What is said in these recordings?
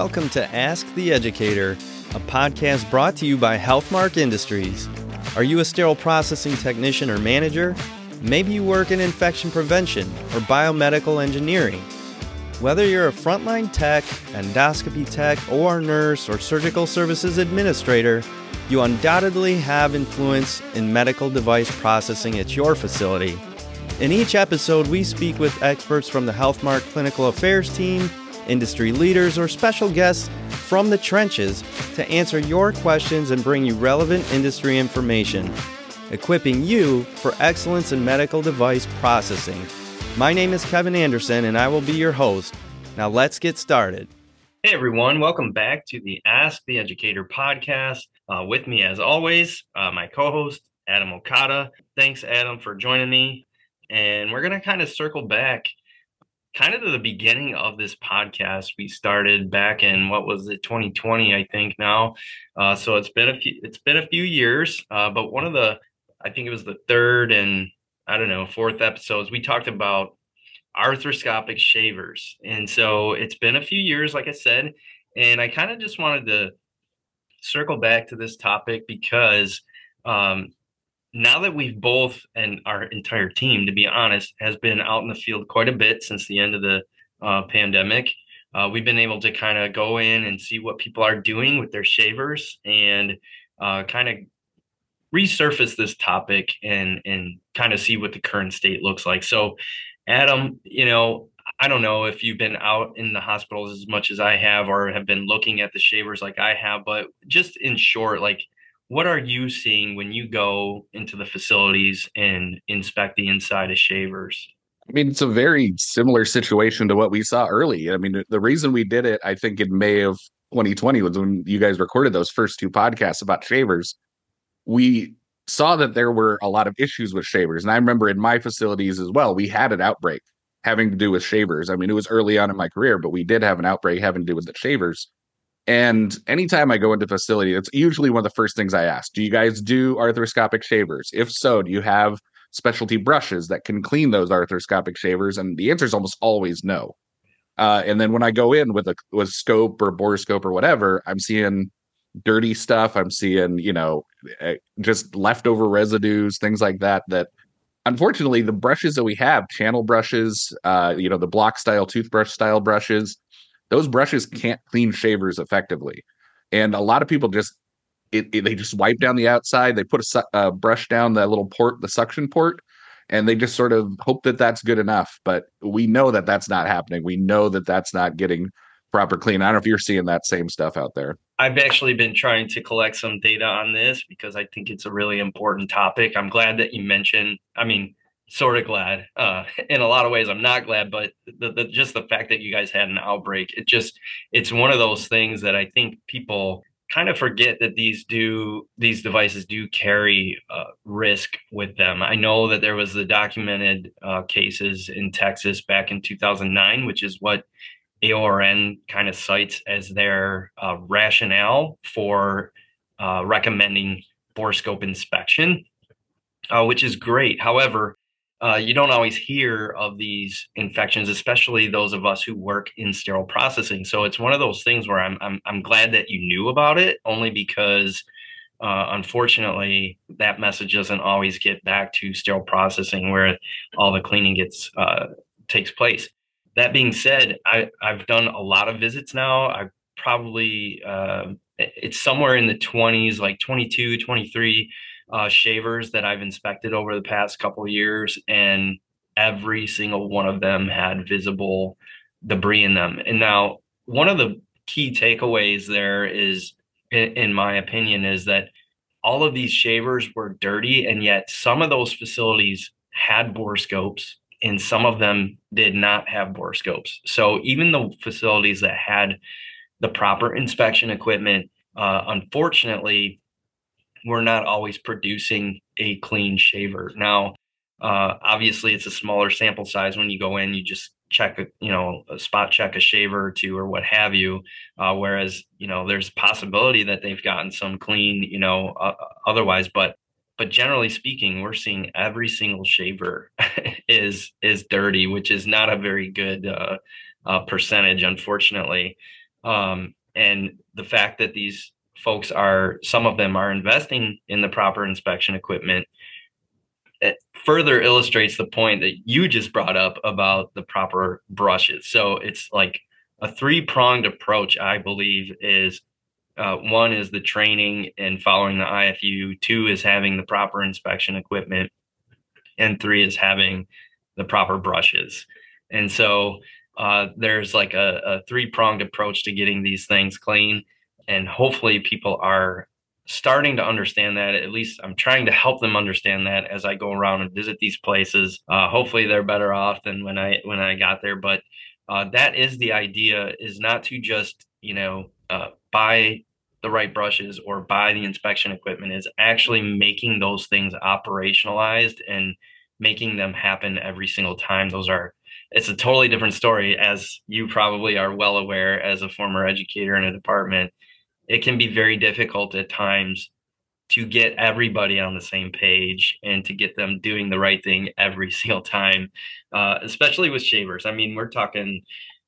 Welcome to Ask the Educator, a podcast brought to you by Healthmark Industries. Are you a sterile processing technician or manager? Maybe you work in infection prevention or biomedical engineering. Whether you're a frontline tech, endoscopy tech, OR nurse, or surgical services administrator, you undoubtedly have influence in medical device processing at your facility. In each episode, we speak with experts from the Healthmark Clinical Affairs team, industry leaders, or special guests from the trenches to answer your questions and bring you relevant industry information, equipping you for excellence in medical device processing. My name is Kevin Anderson, and I will be your host. Now let's get started. Hey everyone, welcome back to the Ask the Educator podcast. With me as always, my co-host, Adam Okada. Thanks, Adam, for joining me. And we're going to kind of circle back kind of to the beginning of this podcast. We started back in, 2020, I think now. So it's been a few years, but I think it was the third and fourth episodes, we talked about arthroscopic shavers. And so it's been a few years, like I said, and I kind of just wanted to circle back to this topic because now that we've both, and our entire team, to be honest, has been out in the field quite a bit since the end of the pandemic, we've been able to kind of go in and see what people are doing with their shavers and kind of resurface this topic and kind of see what the current state looks like. So, Adam, I don't know if you've been out in the hospitals as much as I have or have been looking at the shavers like I have, but just in short, like, what are you seeing when you go into the facilities and inspect the inside of shavers? I mean, it's a very similar situation to what we saw early. I mean, the reason we did it, I think, in May of 2020 was when you guys recorded those first two podcasts about shavers. We saw that there were a lot of issues with shavers. And I remember in my facilities as well, we had an outbreak having to do with shavers. I mean, it was early on in my career, but we did have an outbreak having to do with the shavers. And anytime I go into a facility, it's usually one of the first things I ask. Do you guys do arthroscopic shavers? If so, do you have specialty brushes that can clean those arthroscopic shavers? And the answer is almost always no. And then when I go in with a scope or borescope or whatever, I'm seeing dirty stuff. I'm seeing, just leftover residues, things like that, that unfortunately the brushes that we have, channel brushes, the block style, toothbrush style brushes, those brushes can't clean shavers effectively. And a lot of people they just wipe down the outside. They put a brush down that little port, the suction port, and they just sort of hope that that's good enough. But we know that that's not happening. We know that that's not getting proper clean. I don't know if you're seeing that same stuff out there. I've actually been trying to collect some data on this because I think it's a really important topic. I'm glad that you mentioned, sort of glad. In a lot of ways, I'm not glad, but just the fact that you guys had an outbreak, it's one of those things that I think people kind of forget that these devices do carry risk with them. I know that there was the documented cases in Texas back in 2009, which is what AORN kind of cites as their rationale for recommending borescope inspection, which is great. However, you don't always hear of these infections, especially those of us who work in sterile processing. So it's one of those things where I'm glad that you knew about it, only because unfortunately that message doesn't always get back to sterile processing where all the cleaning takes place. That being said, I've done a lot of visits now. I probably it's somewhere in the 20s, like 22, 23 shavers that I've inspected over the past couple of years, and every single one of them had visible debris in them. And now one of the key takeaways there is, in my opinion, is that all of these shavers were dirty, and yet some of those facilities had borescopes and some of them did not have borescopes. So even the facilities that had the proper inspection equipment, unfortunately, we're not always producing a clean shaver. Now, obviously, it's a smaller sample size. When you go in, you just check, a spot check a shaver or two or what have you. Whereas, there's a possibility that they've gotten some clean, otherwise. But generally speaking, we're seeing every single shaver is dirty, which is not a very good percentage, unfortunately. And the fact that these folks some of them are investing in the proper inspection equipment, it further illustrates the point that you just brought up about the proper brushes. So it's like a three-pronged approach, I believe, is one is the training and following the IFU, two is having the proper inspection equipment, and three is having the proper brushes. And so there's like a three-pronged approach to getting these things clean. And hopefully people are starting to understand that. At least I'm trying to help them understand that as I go around and visit these places. Hopefully they're better off than when I got there. But that is the idea, is not to just, buy the right brushes or buy the inspection equipment, is actually making those things operationalized and making them happen every single time. It's a totally different story, as you probably are well aware as a former educator in a department. It can be very difficult at times to get everybody on the same page and to get them doing the right thing every single time, especially with shavers. I mean, we're talking,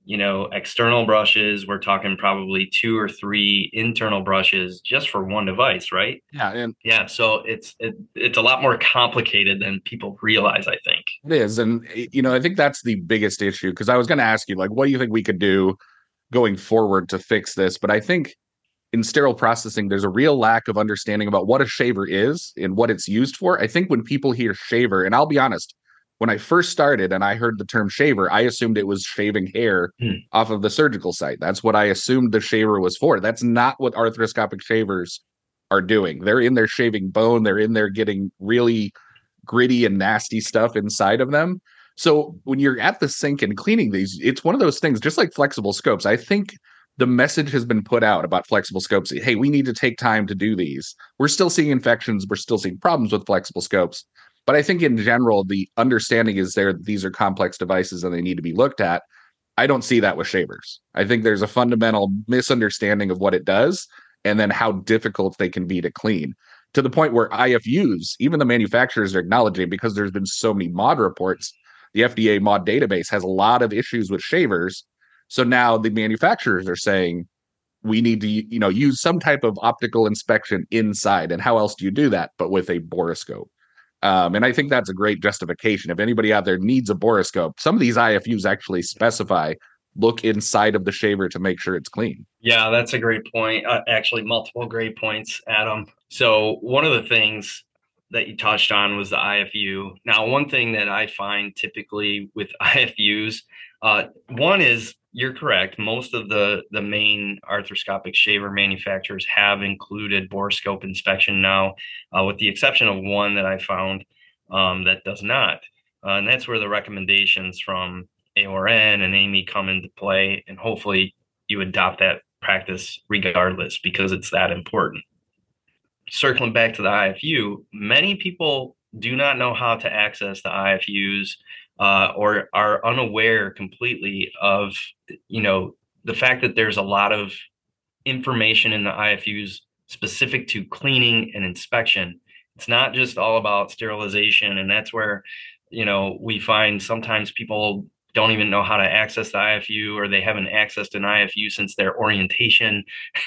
external brushes. We're talking probably 2 or 3 internal brushes just for one device, right? Yeah, and Yeah, so it's a lot more complicated than people realize, I think. it is. And, I think that's the biggest issue, because I was going to ask you, like, what do you think we could do going forward to fix this? But I think in sterile processing, there's a real lack of understanding about what a shaver is and what it's used for. I think when people hear shaver, and I'll be honest, when I first started and I heard the term shaver, I assumed it was shaving hair off of the surgical site. That's what I assumed the shaver was for. That's not what arthroscopic shavers are doing. They're in there shaving bone. They're in there getting really gritty and nasty stuff inside of them. So when you're at the sink and cleaning these, it's one of those things, just like flexible scopes. I think the message has been put out about flexible scopes. Hey, we need to take time to do these. We're still seeing infections. We're still seeing problems with flexible scopes. But I think in general, the understanding is there that these are complex devices and they need to be looked at. I don't see that with shavers. I think there's a fundamental misunderstanding of what it does and then how difficult they can be to clean, to the point where IFUs, even the manufacturers, are acknowledging, because there's been so many MAUDE reports. The FDA MAUDE database has a lot of issues with shavers. So now the manufacturers are saying, we need to, use some type of optical inspection inside. And how else do you do that but with a borescope? And I think that's a great justification. If anybody out there needs a borescope, some of these IFUs actually specify look inside of the shaver to make sure it's clean. Yeah, that's a great point. Actually, multiple great points, Adam. So one of the things that you touched on was the IFU. Now, one thing that I find typically with IFUs, one is, you're correct. Most of the main arthroscopic shaver manufacturers have included borescope inspection now, with the exception of one that I found that does not. And that's where the recommendations from AORN and AAMI come into play. And hopefully you adopt that practice regardless, because it's that important. Circling back to the IFU, many people do not know how to access the IFUs, or are unaware completely of, the fact that there's a lot of information in the IFUs specific to cleaning and inspection. It's not just all about sterilization. And that's where, we find sometimes people don't even know how to access the IFU, or they haven't accessed an IFU since their orientation,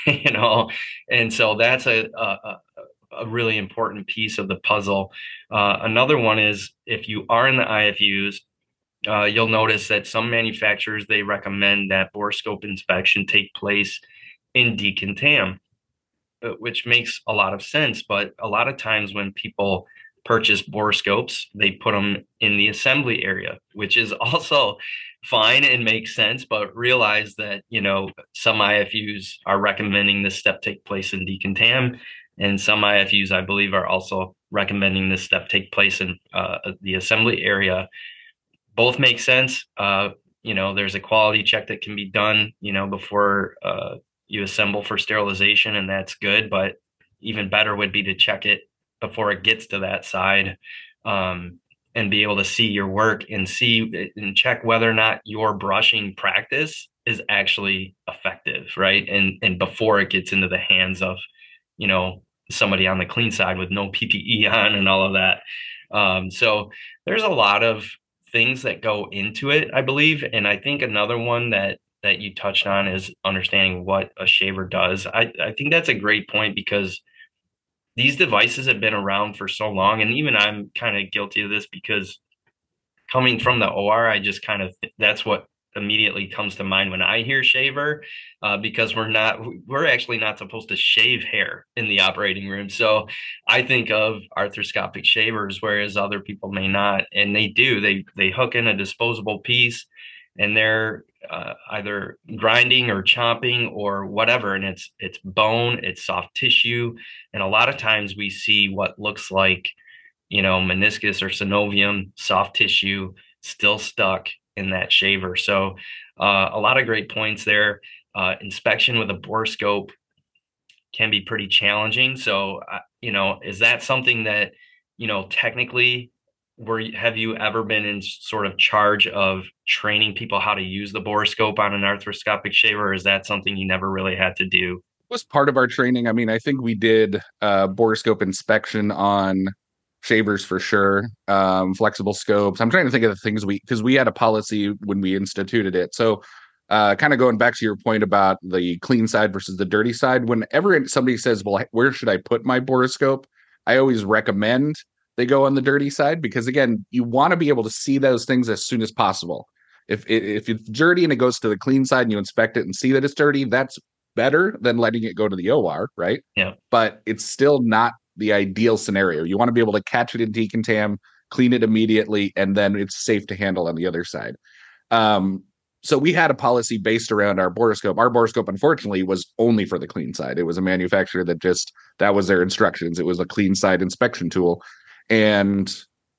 and so that's a really important piece of the puzzle. Another one is, if you are in the IFUs, you'll notice that some manufacturers, they recommend that borescope inspection take place in decontam, which makes a lot of sense. But a lot of times when people purchase borescopes, they put them in the assembly area, which is also fine and makes sense, but realize that, some IFUs are recommending this step take place in decontam, and some IFUs, I believe, are also recommending this step take place in the assembly area. Both make sense. There's a quality check that can be done, before you assemble for sterilization, and that's good. But even better would be to check it before it gets to that side, and be able to see your work and check whether or not your brushing practice is actually effective, right? And before it gets into the hands of, somebody on the clean side with no PPE on and all of that. So there's a lot of things that go into it, I believe. And I think another one that that you touched on is understanding what a shaver does. I think that's a great point because these devices have been around for so long. And even I'm kind of guilty of this because coming from the OR, I just kind of, that's what immediately comes to mind when I hear shaver, because we're actually not supposed to shave hair in the operating room. So I think of arthroscopic shavers, whereas other people may not, and they do. They hook in a disposable piece, and they're either grinding or chopping or whatever, and it's bone, it's soft tissue, and a lot of times we see what looks like, meniscus or synovium, soft tissue still stuck in that shaver. So a lot of great points there. Inspection with a borescope can be pretty challenging. So, is that something that, technically, have you ever been in sort of charge of training people how to use the borescope on an arthroscopic shaver, or is that something you never really had to do? Was part of our training. I mean, I think we did borescope inspection on shavers for sure, flexible scopes. I'm trying to think of the things because we had a policy when we instituted it. So kind of going back to your point about the clean side versus the dirty side, whenever somebody says, well, where should I put my borescope? I always recommend they go on the dirty side because, again, you want to be able to see those things as soon as possible. If it's dirty and it goes to the clean side and you inspect it and see that it's dirty, that's better than letting it go to the OR, right? Yeah. But it's still not the ideal scenario. You want to be able to catch it in decontam, clean it immediately, and then it's safe to handle on the other side. So we had a policy based around our borescope. Our borescope, unfortunately, was only for the clean side. It was a manufacturer that was their instructions. It was a clean side inspection tool. And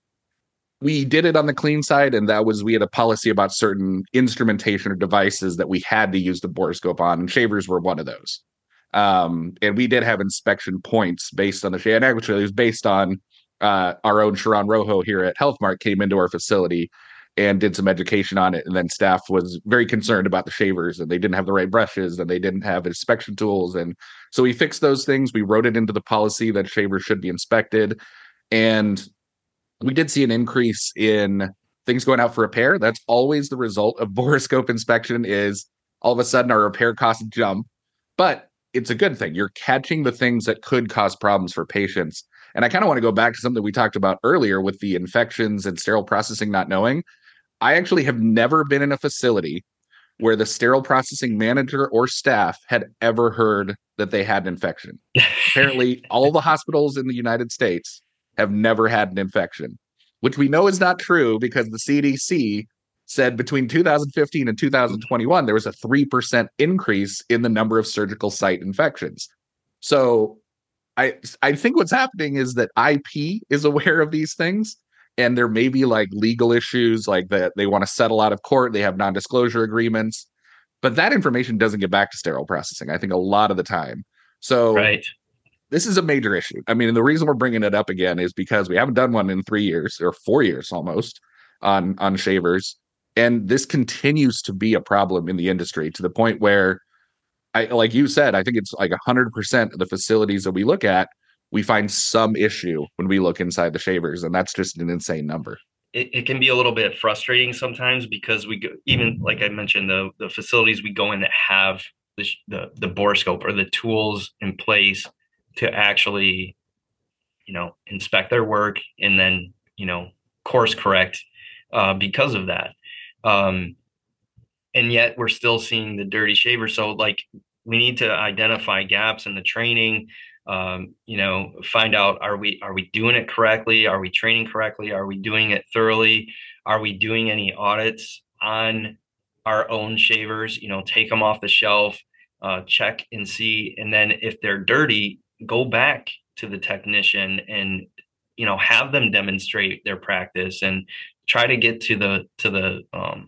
we did it on the clean side, and we had a policy about certain instrumentation or devices that we had to use the borescope on, and shavers were one of those. And we did have inspection points based on the shave. And actually, it was based on our own Sharon Rojo here at HealthMark came into our facility and did some education on it. And then staff was very concerned about the shavers, and they didn't have the right brushes, and they didn't have inspection tools. And so we fixed those things. We wrote it into the policy that shavers should be inspected. And we did see an increase in things going out for repair. That's always the result of borescope inspection, is all of a sudden our repair costs jump. But it's a good thing. You're catching the things that could cause problems for patients. And I kind of want to go back to something we talked about earlier with the infections and sterile processing not knowing. I actually have never been in a facility where the sterile processing manager or staff had ever heard that they had an infection. Apparently, all the hospitals in the United States have never had an infection, which we know is not true because the CDC said between 2015 and 2021, there was a 3% increase in the number of surgical site infections. So I think what's happening is that IP is aware of these things, and there may be like legal issues like that. They want to settle out of court. They have non-disclosure agreements, but that information doesn't get back to sterile processing, I think, a lot of the time. So right. This is a major issue. I mean, the reason we're bringing it up again is because we haven't done one in 3 years or 4 years almost on shavers. And this continues to be a problem in the industry to the point where, like you said, I think it's like 100% of the facilities that we look at, we find some issue when we look inside the shavers. And that's just an insane number. It can be a little bit frustrating sometimes because we go, even like I mentioned, the facilities we go in that have the borescope or the tools in place to actually, inspect their work and then, course correct because of that. And yet we're still seeing the dirty shaver. So like we need to identify gaps in the training, find out, are we doing it correctly? Are we training correctly? Are we doing it thoroughly? Are we doing any audits on our own shavers? Take them off the shelf, check and see. And then if they're dirty, go back to the technician and, have them demonstrate their practice and try to get to the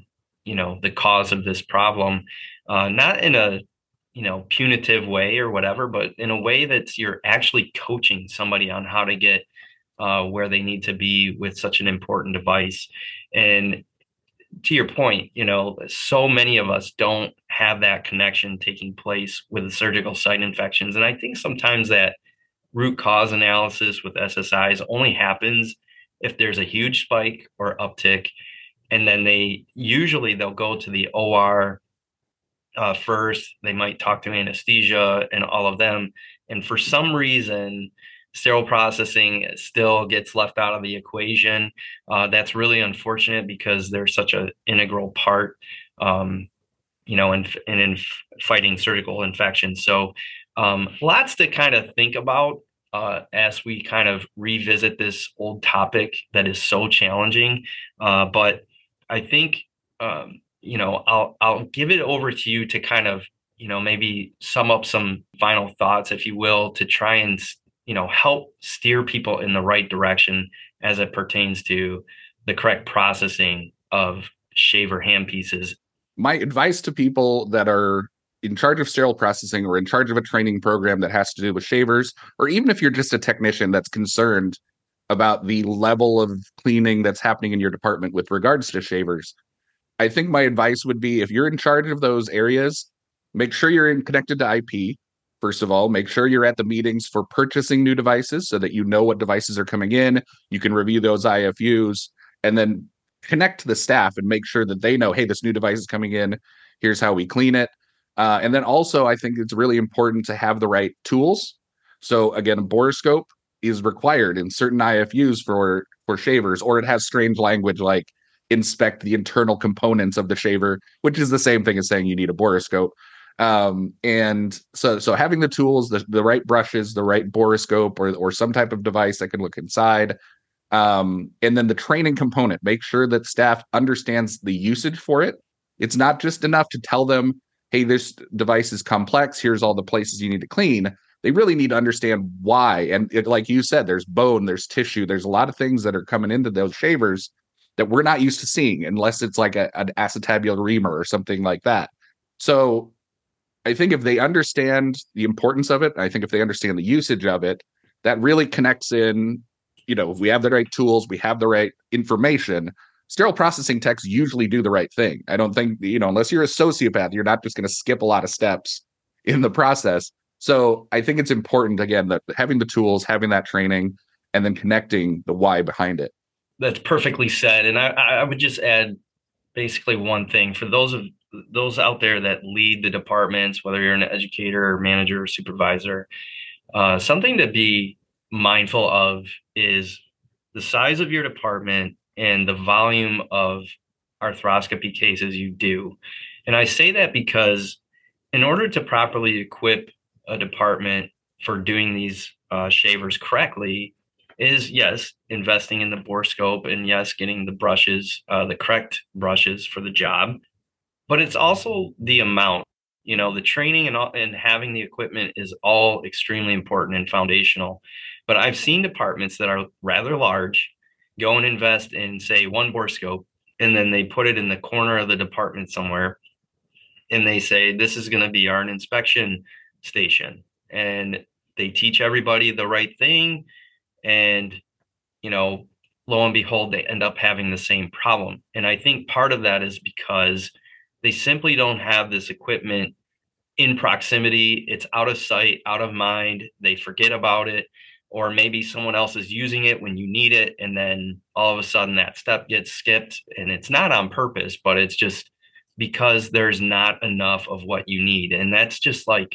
cause of this problem, not in a, punitive way or whatever, but in a way that's you're actually coaching somebody on how to get where they need to be with such an important device. And to your point, so many of us don't have that connection taking place with the surgical site infections. And I think sometimes that root cause analysis with SSIs only happens if there's a huge spike or uptick. And then they'll go to the OR first. They might talk to anesthesia and all of them. And for some reason, sterile processing still gets left out of the equation. That's really unfortunate because they're such an integral part, in fighting surgical infections. So lots to kind of think about as we kind of revisit this old topic that is so challenging. But I think, I'll give it over to you to kind of, maybe sum up some final thoughts, if you will, to try and, help steer people in the right direction as it pertains to the correct processing of shaver handpieces. My advice to people that are in charge of sterile processing or in charge of a training program that has to do with shavers, or even if you're just a technician that's concerned about the level of cleaning that's happening in your department with regards to shavers, I think my advice would be, if you're in charge of those areas, make sure you're connected to IP. First of all, make sure you're at the meetings for purchasing new devices so that you know what devices are coming in. You can review those IFUs and then connect to the staff and make sure that they know, hey, this new device is coming in. Here's how we clean it. And then also, I think it's really important to have the right tools. So again, a borescope is required in certain IFUs for shavers, or it has strange language like inspect the internal components of the shaver, which is the same thing as saying you need a borescope. And so having the tools, the right brushes, the right borescope, or some type of device that can look inside. And then the training component, make sure that staff understands the usage for it. It's not just enough to tell them, hey, this device is complex. Here's all the places you need to clean. They really need to understand why. And like you said, there's bone, there's tissue, there's a lot of things that are coming into those shavers that we're not used to seeing unless it's like an acetabular reamer or something like that. So I think if they understand the importance of it, I think if they understand the usage of it, that really connects in. If we have the right tools, we have the right information, sterile processing techs usually do the right thing. I don't think, unless you're a sociopath, you're not just going to skip a lot of steps in the process. So I think it's important, again, that having the tools, having that training, and then connecting the why behind it. That's perfectly said. And I would just add basically one thing for those out there that lead the departments, whether you're an educator or manager or supervisor, something to be mindful of is the size of your department and the volume of arthroscopy cases you do. And I say that because in order to properly equip a department for doing these shavers correctly is, yes, investing in the borescope, and yes, getting the brushes, the correct brushes for the job. But it's also the amount. The training and having the equipment is all extremely important and foundational. But I've seen departments that are rather large go and invest in, say, one borescope, and then they put it in the corner of the department somewhere. And they say, this is going to be our inspection station. And they teach everybody the right thing. And, lo and behold, they end up having the same problem. And I think part of that is because they simply don't have this equipment in proximity. It's out of sight, out of mind. They forget about it, or maybe someone else is using it when you need it. And then all of a sudden that step gets skipped, and it's not on purpose, but it's just because there's not enough of what you need. And that's just like,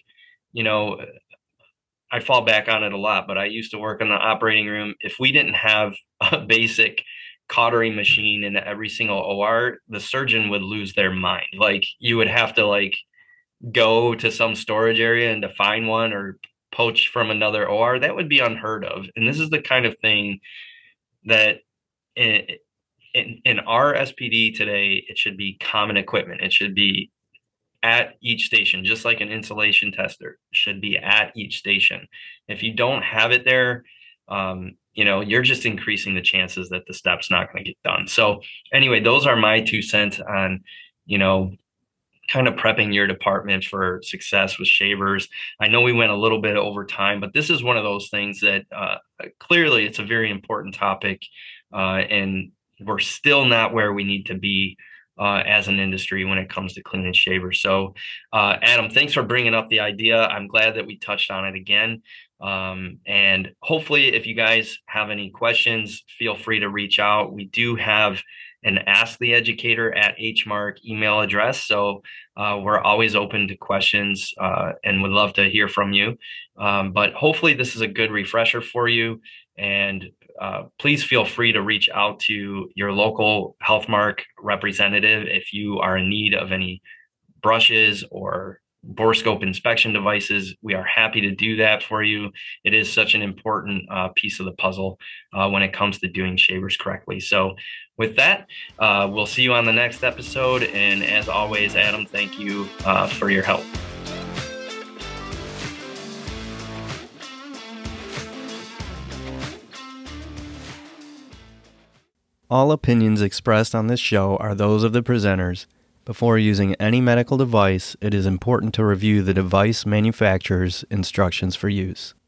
I fall back on it a lot, but I used to work in the operating room. If we didn't have a basic cautery machine in every single OR, the surgeon would lose their mind. Like, you would have to go to some storage area and to find one, or poach from another OR. That would be unheard of. And this is the kind of thing that in our SPD today, it should be common equipment. It should be at each station, just like an insulation tester should be at each station. If you don't have it there, you're just increasing the chances that the step's not going to get done. So anyway, those are my 2 cents on, kind of prepping your department for success with shavers. I know we went a little bit over time, but this is one of those things that clearly it's a very important topic, and we're still not where we need to be as an industry when it comes to cleaning shavers. So Adam, thanks for bringing up the idea. I'm glad that we touched on it again. And hopefully, if you guys have any questions, feel free to reach out. We do have an Ask the Educator at HMARC email address. So we're always open to questions and would love to hear from you. But hopefully this is a good refresher for you. And please feel free to reach out to your local HealthMark representative if you are in need of any brushes or borescope inspection devices. We are happy to do that for you. It is such an important piece of the puzzle when it comes to doing shavers correctly. So with that, we'll see you on the next episode. And as always, Adam, thank you for your help. All opinions expressed on this show are those of the presenters. Before using any medical device, it is important to review the device manufacturer's instructions for use.